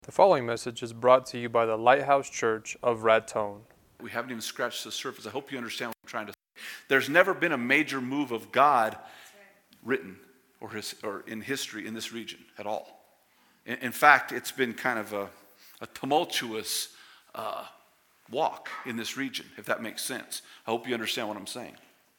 The following message is brought to you by the Lighthouse Church of Raton. We haven't even scratched the surface. I hope you understand what I'm trying to say. There's never been a major move of God written or in history in this region at all. In fact, it's been kind of a tumultuous walk in this region, if that makes sense. I hope you understand what I'm saying.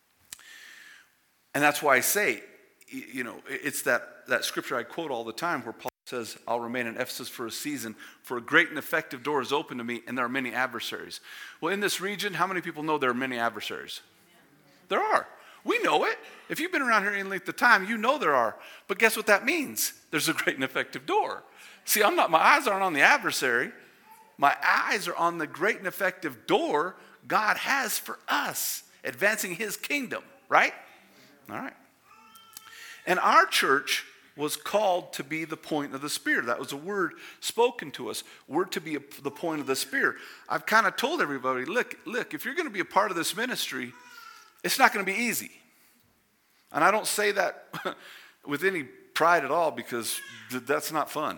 And that's why I say, it's that scripture I quote all the time where Paul says, I'll remain in Ephesus for a season, for a great and effective door is open to me, and there are many adversaries. Well, in this region, how many people know there are many adversaries? There are. We know it. If you've been around here any length of time, you know there are. But guess what that means? There's a great and effective door. See, my eyes aren't on the adversary. My eyes are on the great and effective door God has for us, advancing his kingdom, right? All right. And our church was called to be the point of the spear. That was a word spoken to us. We're to be the point of the spear. I've kind of told everybody, look, if you're going to be a part of this ministry, it's not going to be easy. And I don't say that with any pride at all because that's not fun,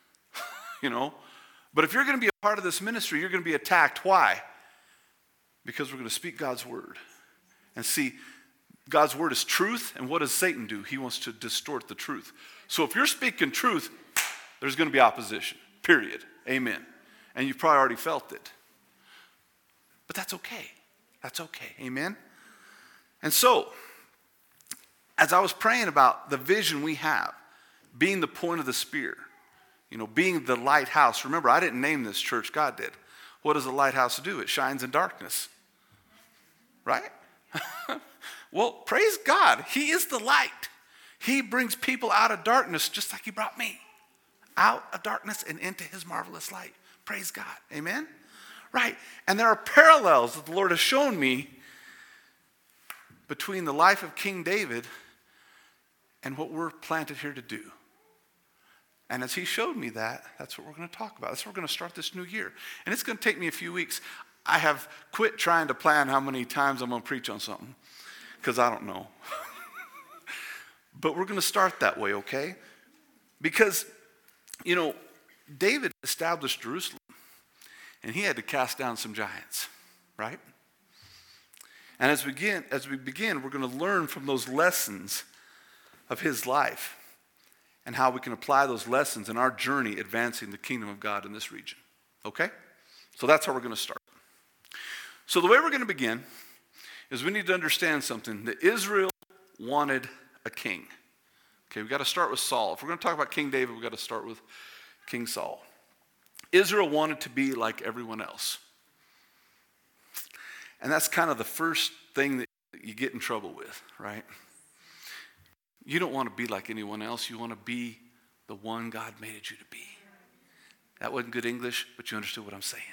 But if you're going to be a part of this ministry, you're going to be attacked. Why? Because we're going to speak God's word. And see, God's word is truth, and what does Satan do? He wants to distort the truth. So if you're speaking truth, there's going to be opposition, period. Amen. And you've probably already felt it. But that's okay. That's okay. Amen. And so, as I was praying about the vision we have, being the point of the spear, being the lighthouse. Remember, I didn't name this church, God did. What does a lighthouse do? It shines in darkness. Right? Well, praise God. He is the light. He brings people out of darkness just like he brought me. Out of darkness and into his marvelous light. Praise God. Amen? Right. And there are parallels that the Lord has shown me between the life of King David and what we're planted here to do. And as he showed me that, that's what we're going to talk about. That's what we're going to start this new year. And it's going to take me a few weeks. I have quit trying to plan how many times I'm going to preach on something. Because I don't know. But we're going to start that way, okay? Because, David established Jerusalem. And he had to cast down some giants, right? And as we begin, we're going to learn from those lessons of his life and how we can apply those lessons in our journey advancing the kingdom of God in this region. Okay? So that's how we're going to start. So the way we're going to begin is we need to understand something, that Israel wanted a king. Okay, we've got to start with Saul. If we're going to talk about King David, we've got to start with King Saul. Israel wanted to be like everyone else. And that's kind of the first thing that you get in trouble with, right? You don't want to be like anyone else. You want to be the one God made you to be. That wasn't good English, but you understood what I'm saying.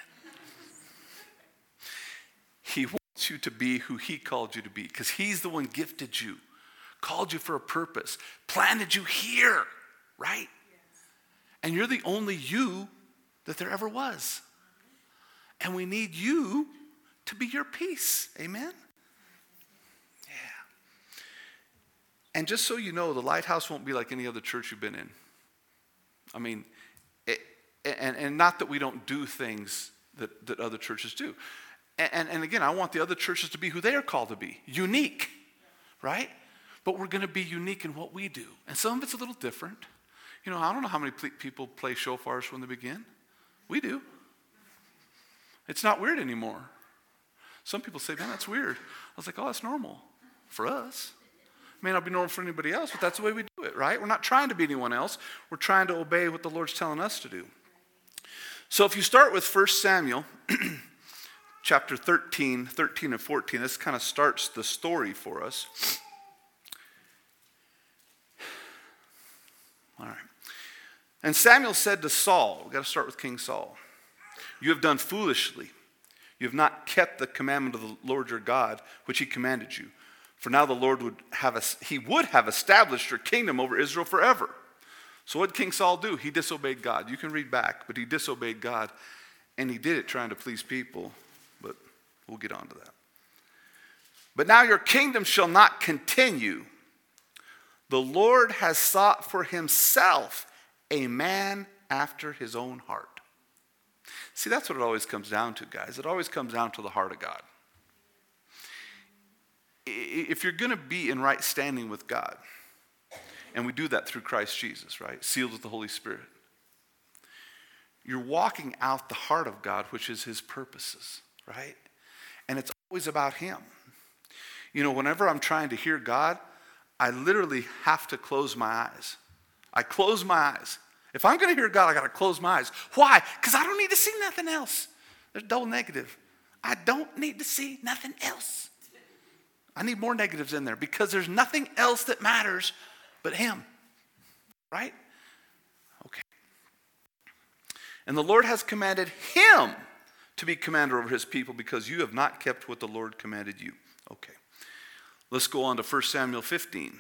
He wants you to be who he called you to be because he's the one gifted you, called you for a purpose, planted you here, right? Yes. And you're the only you that there ever was. And we need you to be your peace. Amen? Yeah. And just so you know, the Lighthouse won't be like any other church you've been in. I mean, and not that we don't do things that other churches do. And again, I want the other churches to be who they are called to be. Unique, right? But we're going to be unique in what we do. And some of it's a little different. I don't know how many people play shofars when they begin. We do. It's not weird anymore. Some people say, man, that's weird. I was like, oh, that's normal for us. It may not be normal for anybody else, but that's the way we do it, right? We're not trying to be anyone else. We're trying to obey what the Lord's telling us to do. So if you start with 1 Samuel chapter 13 and 14, this kind of starts the story for us. All right. And Samuel said to Saul, we've got to start with King Saul, you have done foolishly. You have not kept the commandment of the Lord your God, which he commanded you. For now the Lord would have established your kingdom over Israel forever. So what did King Saul do? He disobeyed God. You can read back, but he disobeyed God. And he did it trying to please people. But we'll get on to that. But now your kingdom shall not continue. The Lord has sought for himself a man after his own heart. See, that's what it always comes down to, guys. It always comes down to the heart of God. If you're going to be in right standing with God, and we do that through Christ Jesus, right? Sealed with the Holy Spirit. You're walking out the heart of God, which is his purposes, right? And it's always about him. You know, whenever I'm trying to hear God, I literally have to close my eyes. I close my eyes. If I'm going to hear God, I got to close my eyes. Why? Because I don't need to see nothing else. There's double negative. I don't need to see nothing else. I need more negatives in there because there's nothing else that matters but him. Right? Okay. And the Lord has commanded him to be commander over his people because you have not kept what the Lord commanded you. Okay. Let's go on to 1 Samuel 15,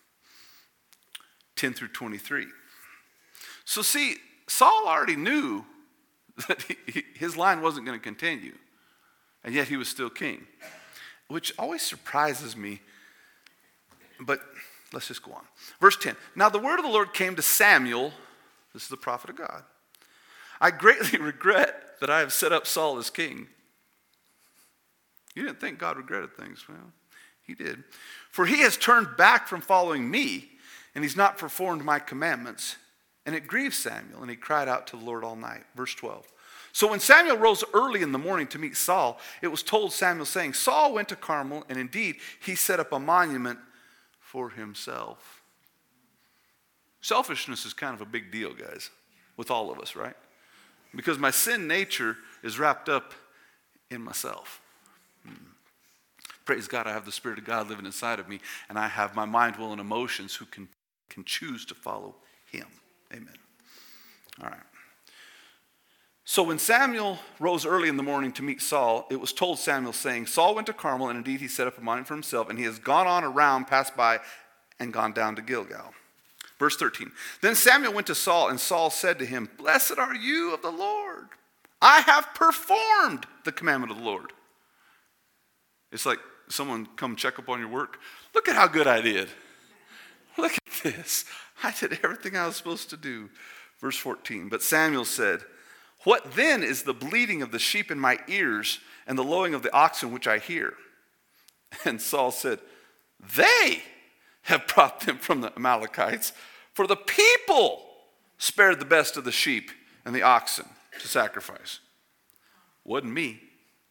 10 through 23. So see, Saul already knew that his line wasn't going to continue, and yet he was still king, which always surprises me, but let's just go on. Verse 10, now the word of the Lord came to Samuel, this is the prophet of God. I greatly regret that I have set up Saul as king. You didn't think God regretted things. Well, he did. For he has turned back from following me, and he's not performed my commandments. And it grieved Samuel, and he cried out to the Lord all night. Verse 12. So when Samuel rose early in the morning to meet Saul, it was told Samuel, saying, Saul went to Carmel, and indeed he set up a monument for himself. Selfishness is kind of a big deal, guys, with all of us, right? Because my sin nature is wrapped up in myself. Praise God, I have the Spirit of God living inside of me, and I have my mind, will, and emotions who can choose to follow him. Amen. All right. So when Samuel rose early in the morning to meet Saul, it was told Samuel, saying, Saul went to Carmel, and indeed he set up a monument for himself, and he has gone on around, passed by, and gone down to Gilgal. Verse 13. Then Samuel went to Saul, and Saul said to him, Blessed are you of the Lord. I have performed the commandment of the Lord. It's like someone come check up on your work. Look at how good I did. Look at this. I did everything I was supposed to do. Verse 14. But Samuel said, What then is the bleating of the sheep in my ears and the lowing of the oxen which I hear? And Saul said, They have brought them from the Amalekites, for the people spared the best of the sheep and the oxen to sacrifice. Wasn't me.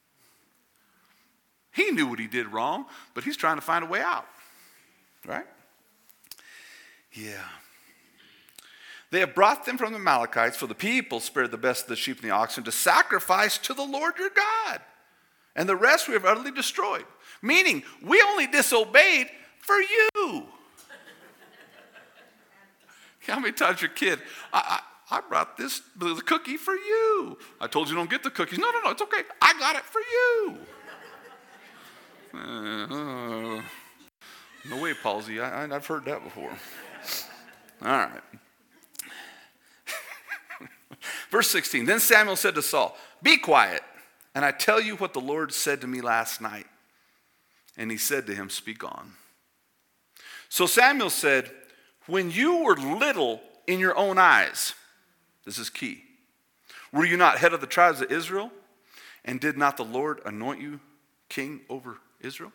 He knew what he did wrong, but he's trying to find a way out. Right? Yeah. They have brought them from the Amalekites, for the people spared the best of the sheep and the oxen to sacrifice to the Lord your God. And the rest we have utterly destroyed. Meaning, we only disobeyed for you. How many times your kid, I brought the cookie for you. I told you don't get the cookies. No, it's okay. I got it for you. No way, Palsy. I've heard that before. All right. Verse 16. Then Samuel said to Saul, Be quiet, and I tell you what the Lord said to me last night. And he said to him, Speak on. So Samuel said, When you were little in your own eyes, this is key, were you not head of the tribes of Israel? And did not the Lord anoint you king over Israel?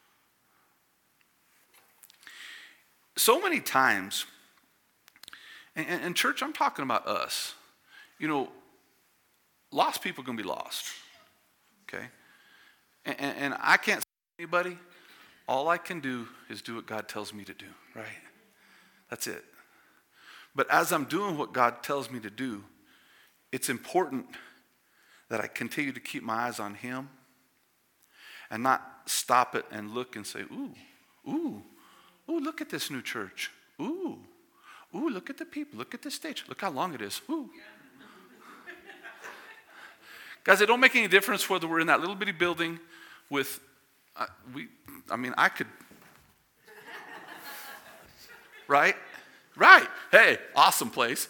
So many times, and church, I'm talking about us. You know, lost people can be lost, okay? And I can't say anybody. All I can do is do what God tells me to do, right? That's it. But as I'm doing what God tells me to do, it's important that I continue to keep my eyes on him and not stop it and look and say, ooh, look at this new church. Ooh, look at the people. Look at this stage. Look how long it is. Ooh. Guys, it don't make any difference whether we're in that little bitty building with, I could, right? Right. Hey, awesome place.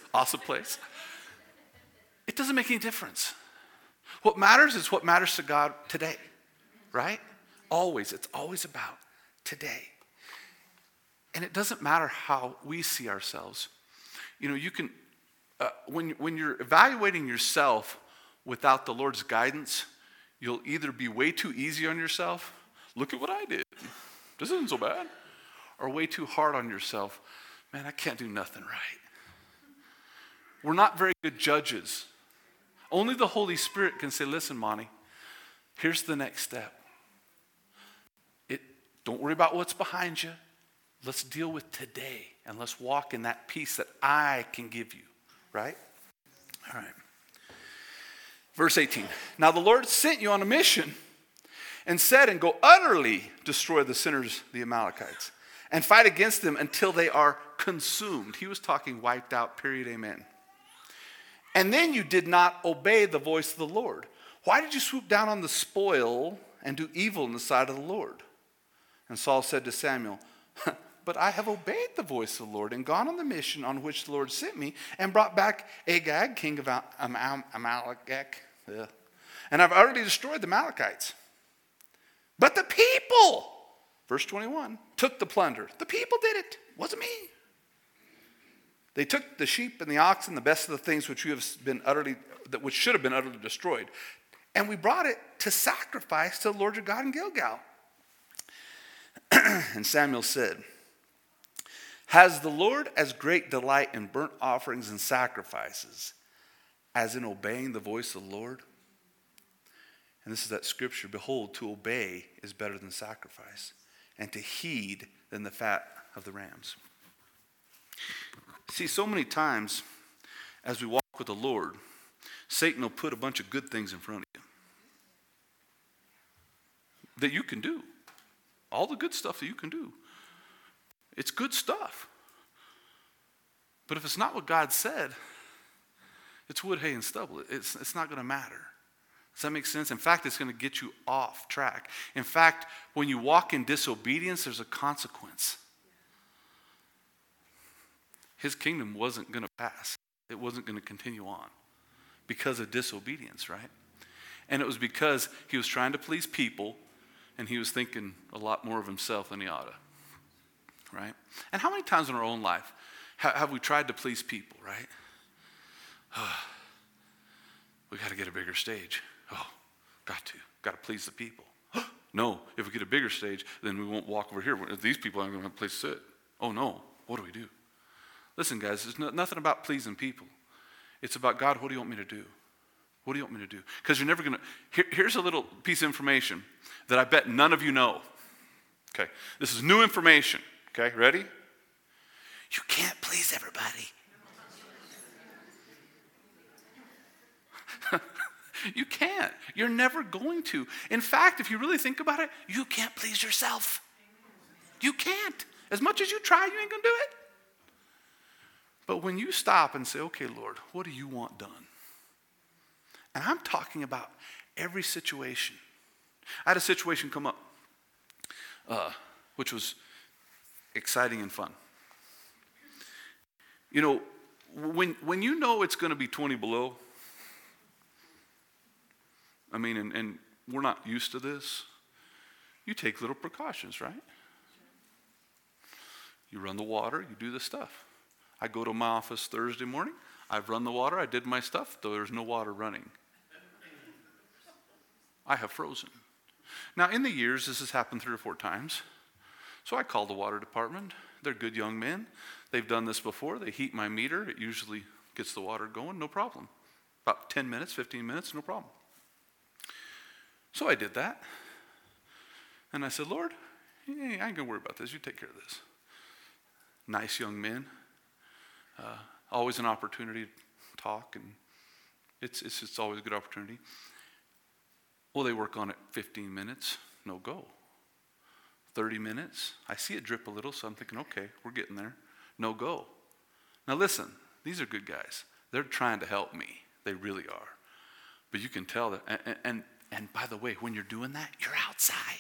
It doesn't make any difference. What matters is what matters to God today, right? Always. It's always about today. And it doesn't matter how we see ourselves. You know, you can, when you're evaluating yourself without the Lord's guidance, you'll either be way too easy on yourself. Look at what I did. This isn't so bad. Or way too hard on yourself. Man, I can't do nothing right. We're not very good judges. Only the Holy Spirit can say, listen, Monty, here's the next step. Don't worry about what's behind you. Let's deal with today, and let's walk in that peace that I can give you, right? All right. Verse 18. Now the Lord sent you on a mission and said, and go utterly destroy the sinners, the Amalekites, and fight against them until they are consumed. He was talking wiped out, period, amen. And then you did not obey the voice of the Lord. Why did you swoop down on the spoil and do evil in the sight of the Lord? And Saul said to Samuel, but I have obeyed the voice of the Lord and gone on the mission on which the Lord sent me and brought back Agag, king of Amalek. And I've already destroyed the Amalekites. But the people, verse 21, took the plunder. The people did it. It wasn't me. They took the sheep and the oxen, the best of the things which which should have been utterly destroyed. And we brought it to sacrifice to the Lord your God in Gilgal. And Samuel said, has the Lord as great delight in burnt offerings and sacrifices as in obeying the voice of the Lord? And this is that scripture, behold, to obey is better than sacrifice, and to heed than the fat of the rams. See, so many times as we walk with the Lord, Satan will put a bunch of good things in front of you that you can do. All the good stuff that you can do. It's good stuff. But if it's not what God said, it's wood, hay, and stubble. It's not going to matter. Does that make sense? In fact, it's going to get you off track. In fact, when you walk in disobedience, there's a consequence. His kingdom wasn't going to pass. It wasn't going to continue on because of disobedience, right? And it was because he was trying to please people, and he was thinking a lot more of himself than he ought to, right? And how many times in our own life have we tried to please people, right? We got to get a bigger stage. Got to please the people. No, if we get a bigger stage, then we won't walk over here. These people aren't going to have a place to sit. Oh no, what do we do? Listen, guys, it's nothing about pleasing people. It's about, God, what do you want me to do? What do you want me to do? Because you're never going to... Here's a little piece of information that I bet none of you know. Okay, this is new information. Okay, ready? You can't please everybody. You can't. You're never going to. In fact, if you really think about it, you can't please yourself. You can't. As much as you try, you ain't going to do it. But when you stop and say, okay, Lord, what do you want done? And I'm talking about every situation. I had a situation come up, which was exciting and fun. You know, when you know it's going to be 20 below, I mean, and we're not used to this, you take little precautions, right? You run the water, you do the stuff. I go to my office Thursday morning, I've run the water, I did my stuff, though there's no water running. I have frozen. Now, in the years, this has happened 3 or 4 times. So I called the water department. They're good young men. They've done this before. They heat my meter. It usually gets the water going, no problem. About 10 minutes, 15 minutes, no problem. So I did that. And I said, Lord, I ain't going to worry about this. You take care of this. Nice young men. Always an opportunity to talk, and it's always a good opportunity. Well, they work on it 15 minutes, no go. 30 minutes, I see it drip a little, so I'm thinking, okay, we're getting there. No go. Now listen, these are good guys. They're trying to help me. They really are. But you can tell that, and by the way, when you're doing that, you're outside.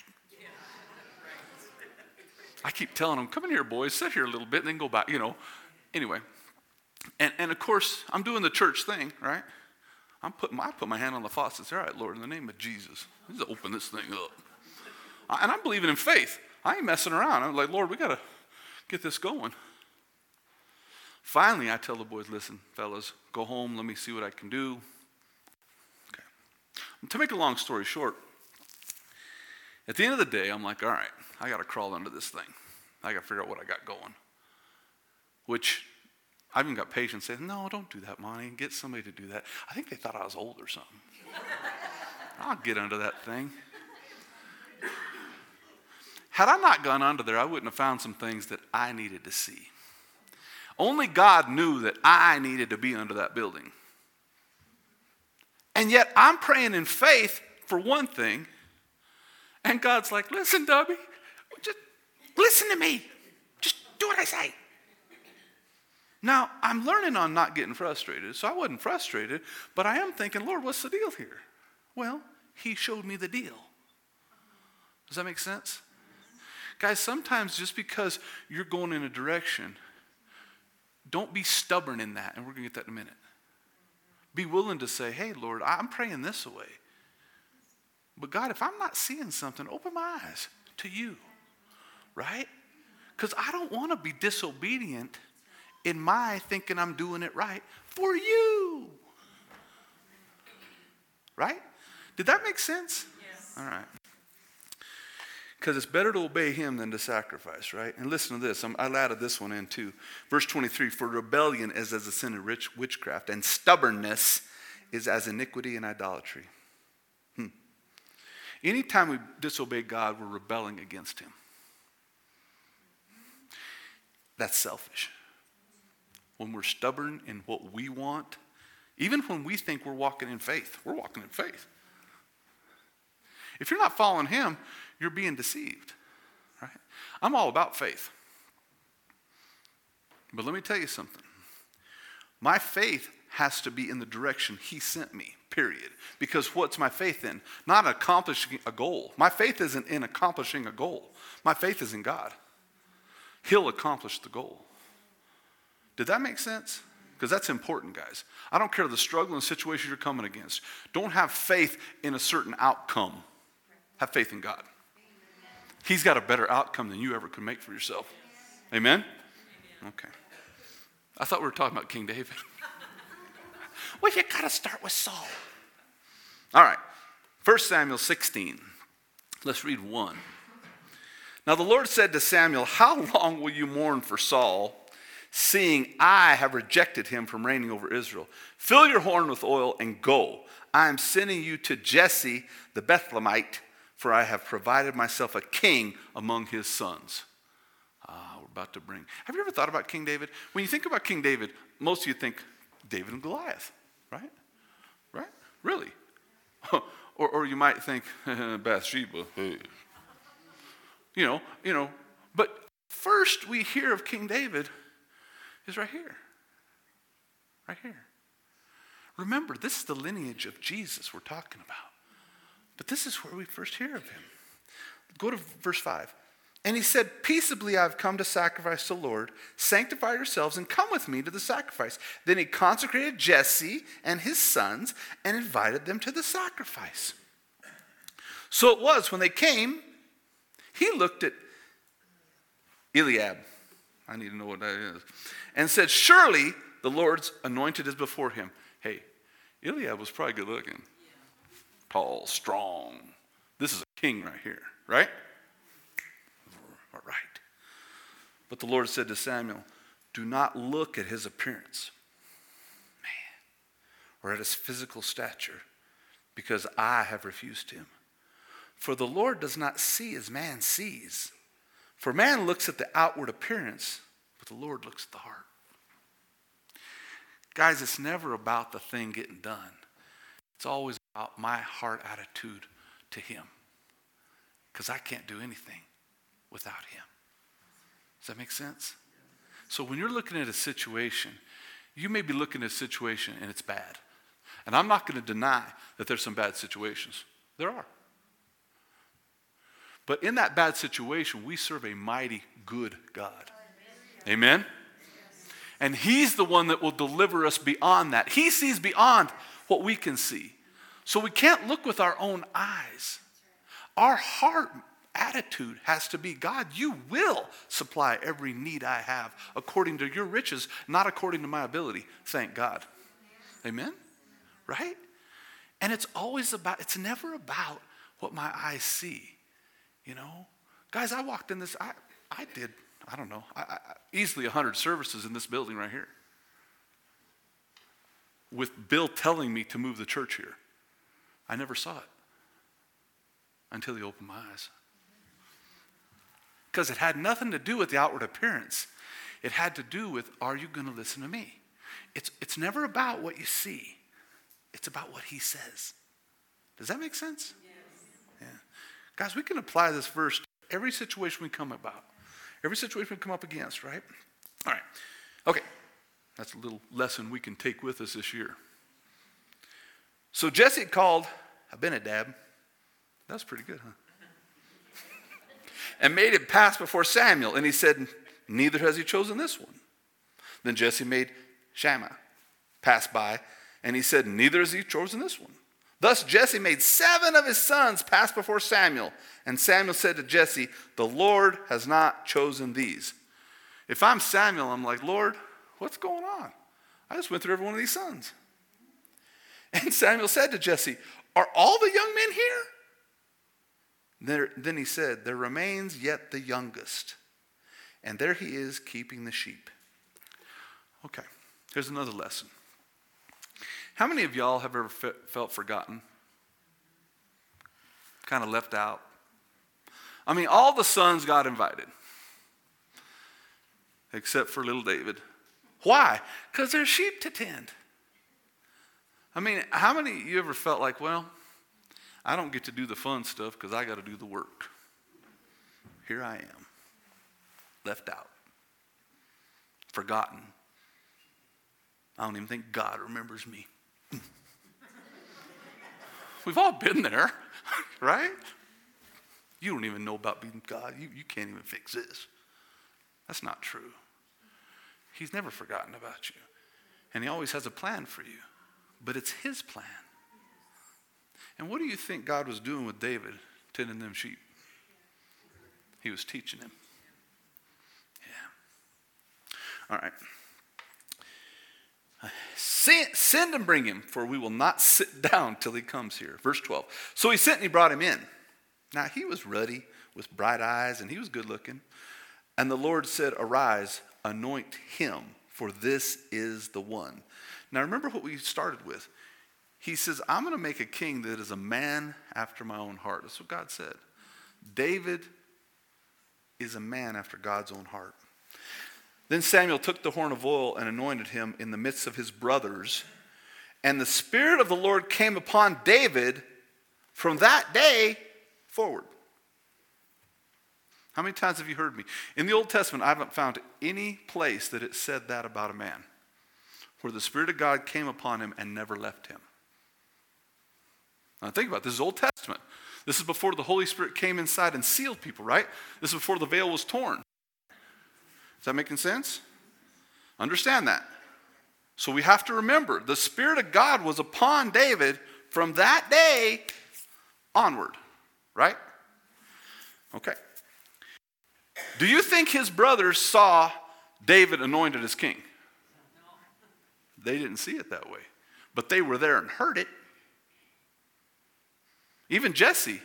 I keep telling them, come in here, boys, sit here a little bit, and then go back, you know. Anyway, and of course, I'm doing the church thing, right? I put my hand on the faucet and say, all right, Lord, in the name of Jesus, let's open this thing up. And I'm believing in faith. I ain't messing around. I'm like, Lord, we got to get this going. Finally, I tell the boys, listen, fellas, go home. Let me see what I can do. Okay. To make a long story short, at the end of the day, I'm like, all right, I got to crawl under this thing. I got to figure out what I got going. Which I even got patients saying, no, don't do that, Monty. Get somebody to do that. I think they thought I was old or something. I'll get under that thing. Had I not gone under there, I wouldn't have found some things that I needed to see. Only God knew that I needed to be under that building. And yet I'm praying in faith for one thing, and God's like, listen, Dubby, just listen to me. Just do what I say. Now, I'm learning on not getting frustrated, so I wasn't frustrated, but I am thinking, Lord, what's the deal here? Well, he showed me the deal. Does that make sense? Guys, sometimes just because you're going in a direction, don't be stubborn in that, and we're going to get that in a minute. Be willing to say, hey, Lord, I'm praying this away. But God, if I'm not seeing something, open my eyes to you, right? Because I don't want to be disobedient in my thinking I'm doing it right for you. Right? Did that make sense? Yes. All right. Because it's better to obey him than to sacrifice, right? And listen to this. I added this one in too. Verse 23, for rebellion is as a sin of witchcraft, and stubbornness is as iniquity and idolatry. Anytime we disobey God, we're rebelling against him. That's selfish. When we're stubborn in what we want, even when we think we're walking in faith, we're walking in faith. If you're not following him, you're being deceived, right? I'm all about faith. But let me tell you something. My faith has to be in the direction he sent me, period. Because what's my faith in? Not accomplishing a goal. My faith isn't in accomplishing a goal. My faith is in God. He'll accomplish the goal. Did that make sense? Because that's important, guys. I don't care the struggle and situation you're coming against. Don't have faith in a certain outcome. Have faith in God. He's got a better outcome than you ever could make for yourself. Amen? Okay. I thought we were talking about King David. Well, you got to start with Saul. All right. 1 Samuel 16. Let's read 1. Now the Lord said to Samuel, how long will you mourn for Saul, seeing I have rejected him from reigning over Israel? Fill your horn with oil and go. I am sending you to Jesse the Bethlehemite, for I have provided myself a king among his sons. We're about to bring. Have you ever thought about King David? When you think about King David, most of you think David and Goliath, right? Right? Really? or you might think Bathsheba. You know. But first we hear of King David is right here. Right here. Remember, this is the lineage of Jesus we're talking about. But this is where we first hear of him. Go to verse 5. And he said, peaceably I have come to sacrifice to the Lord. Sanctify yourselves and come with me to the sacrifice. Then he consecrated Jesse and his sons and invited them to the sacrifice. So it was when they came, he looked at Eliab. I need to know what that is. And said, surely the Lord's anointed is before him. Hey, Eliab was probably good looking. Tall, strong. This is a king right here, right? All right. But the Lord said to Samuel, do not look at his appearance, or at his physical stature, because I have refused him. For the Lord does not see as man sees. For man looks at the outward appearance, but the Lord looks at the heart. Guys, it's never about the thing getting done. It's always about my heart attitude to him. Because I can't do anything without him. Does that make sense? So when you're looking at a situation, you may be looking at a situation and it's bad. And I'm not going to deny that there's some bad situations. There are. But in that bad situation, we serve a mighty good God. Amen? And he's the one that will deliver us beyond that. He sees beyond what we can see. So we can't look with our own eyes. Our heart attitude has to be, God, you will supply every need I have according to your riches, not according to my ability. Thank God. Amen? Right? And it's never about what my eyes see. You know? Guys, I walked in this, I did, I don't know, easily 100 services in this building right here. With Bill telling me to move the church here. I never saw it until he opened my eyes. Because it had nothing to do with the outward appearance. It had to do with, are you going to listen to me? It's never about what you see. It's about what he says. Does that make sense? Yes. Yeah. Guys, we can apply this verse to every situation we come about. Every situation we come up against, right? All right. Okay. That's a little lesson we can take with us this year. So Jesse called Abinadab. That's pretty good, huh? And made him pass before Samuel. And he said, neither has he chosen this one. Then Jesse made Shammah pass by. And he said, neither has he chosen this one. Thus Jesse made 7 of his sons pass before Samuel. And Samuel said to Jesse, the Lord has not chosen these. If I'm Samuel, I'm like, Lord, what's going on? I just went through every one of these sons. And Samuel said to Jesse, are all the young men here? Then he said, there remains yet the youngest. And there he is keeping the sheep. Okay, here's another lesson. How many of y'all have ever felt forgotten? Kind of left out? I mean, all the sons got invited. Except for little David. Why? Because there's sheep to tend. I mean, how many of you ever felt like, well, I don't get to do the fun stuff because I got to do the work. Here I am. Left out. Forgotten. I don't even think God remembers me. We've all been there, right? You don't even know about being God. You can't even fix this. That's not true. He's never forgotten about you. And he always has a plan for you. But it's his plan. And what do you think God was doing with David tending them sheep? He was teaching him. Yeah. All right. Send and bring him, for we will not sit down till he comes here. Verse 12. So he sent and he brought him in. Now he was ruddy with bright eyes and he was good looking. And the Lord said, arise, anoint him, for this is the one. Now remember what we started with. He says, I'm going to make a king that is a man after my own heart. That's what God said. David is a man after God's own heart. Then Samuel took the horn of oil and anointed him in the midst of his brothers. And the Spirit of the Lord came upon David from that day forward. How many times have you heard me? In the Old Testament, I haven't found any place that it said that about a man, where the Spirit of God came upon him and never left him. Now think about it. This is Old Testament. This is before the Holy Spirit came inside and sealed people, right? This is before the veil was torn. Is that making sense? Understand that. So we have to remember, the Spirit of God was upon David from that day onward, right? Okay. Do you think his brothers saw David anointed as king? They didn't see it that way. But they were there and heard it. Even Jesse.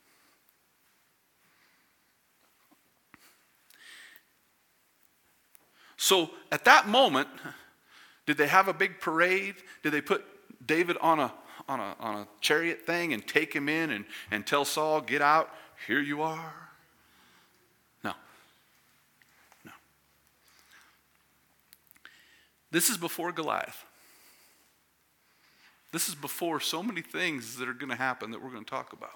So at that moment, did they have a big parade? Did they put David on a chariot thing and take him in and tell Saul, get out, here you are? No. This is before Goliath. This is before so many things that are going to happen that we're going to talk about.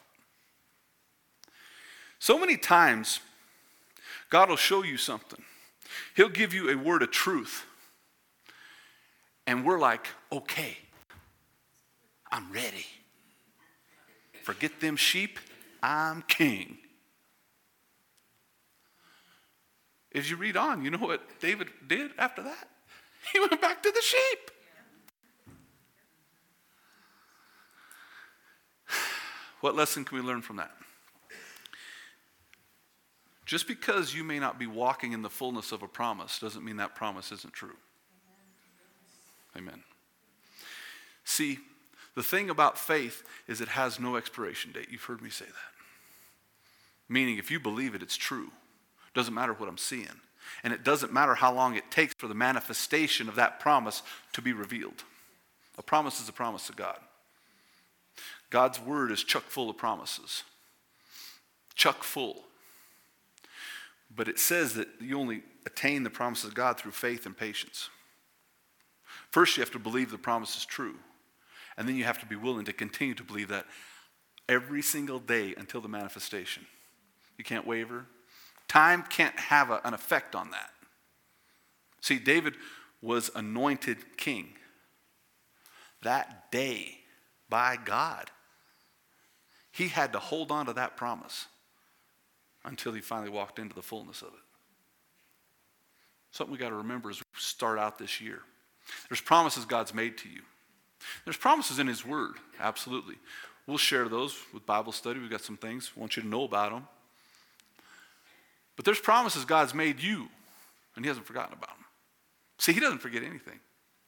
So many times, God will show you something. He'll give you a word of truth. And we're like, okay, I'm ready. Forget them sheep, I'm king. As you read on, you know what David did after that? He went back to the sheep. What lesson can we learn from that? Just because you may not be walking in the fullness of a promise doesn't mean that promise isn't true. Amen. See, the thing about faith is it has no expiration date. You've heard me say that. Meaning if you believe it, it's true. Doesn't matter what I'm seeing. And it doesn't matter how long it takes for the manifestation of that promise to be revealed. A promise is a promise of God. God's word is chock full of promises. Chock full. But it says that you only attain the promises of God through faith and patience. First, you have to believe the promise is true. And then you have to be willing to continue to believe that every single day until the manifestation. You can't waver. Time can't have an effect on that. See, David was anointed king that day by God. He had to hold on to that promise until he finally walked into the fullness of it. Something we got to remember as we start out this year. There's promises God's made to you. There's promises in his word, absolutely. We'll share those with Bible study. We've got some things. I want you to know about them. But there's promises God's made you, and he hasn't forgotten about them. See, he doesn't forget anything.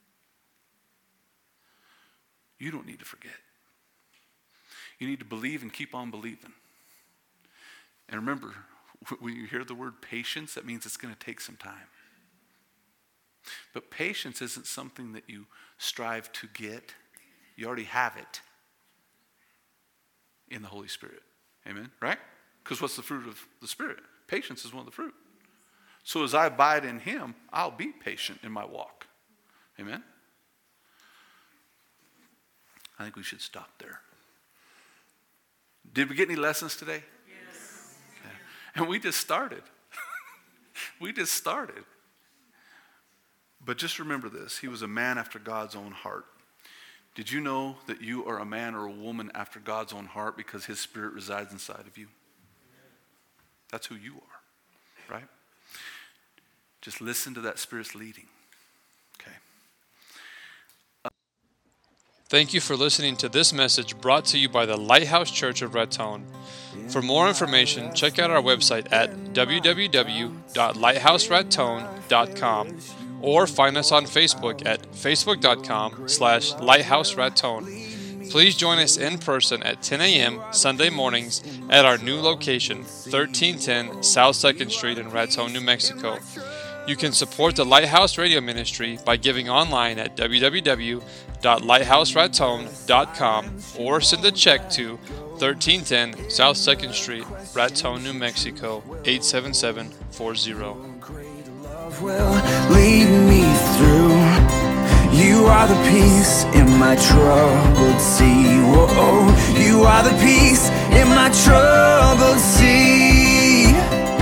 You don't need to forget. You need to believe and keep on believing. And remember, when you hear the word patience, that means it's going to take some time. But patience isn't something that you strive to get. You already have it in the Holy Spirit. Amen? Right? Because what's the fruit of the Spirit? Patience is one of the fruit. So as I abide in him, I'll be patient in my walk. Amen? I think we should stop there. Did we get any lessons today? Yes. Okay. And we just started. We just started. But just remember this. He was a man after God's own heart. Did you know that you are a man or a woman after God's own heart because his Spirit resides inside of you? That's who you are, right? Just listen to that Spirit's leading. Okay. Thank you for listening to this message brought to you by the Lighthouse Church of Raton. For more information, check out our website at www.lighthouseraton.com or find us on Facebook at facebook.com/lighthouseraton. Please join us in person at 10 a.m. Sunday mornings at our new location, 1310 South 2nd Street in Raton, New Mexico. You can support the Lighthouse Radio Ministry by giving online at www.lighthouseraton.com or send a check to 1310 South 2nd Street, Raton, New Mexico, 87740. Will lead me through. You are the peace in my troubled sea. Whoa, you are the peace in my troubled sea.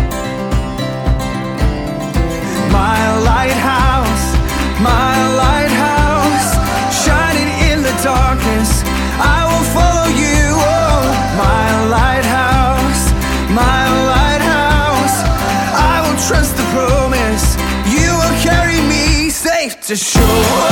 My lighthouse, shining in the darkness, I will follow you. Oh, my lighthouse, I will trust the promise. You will carry me safe to shore.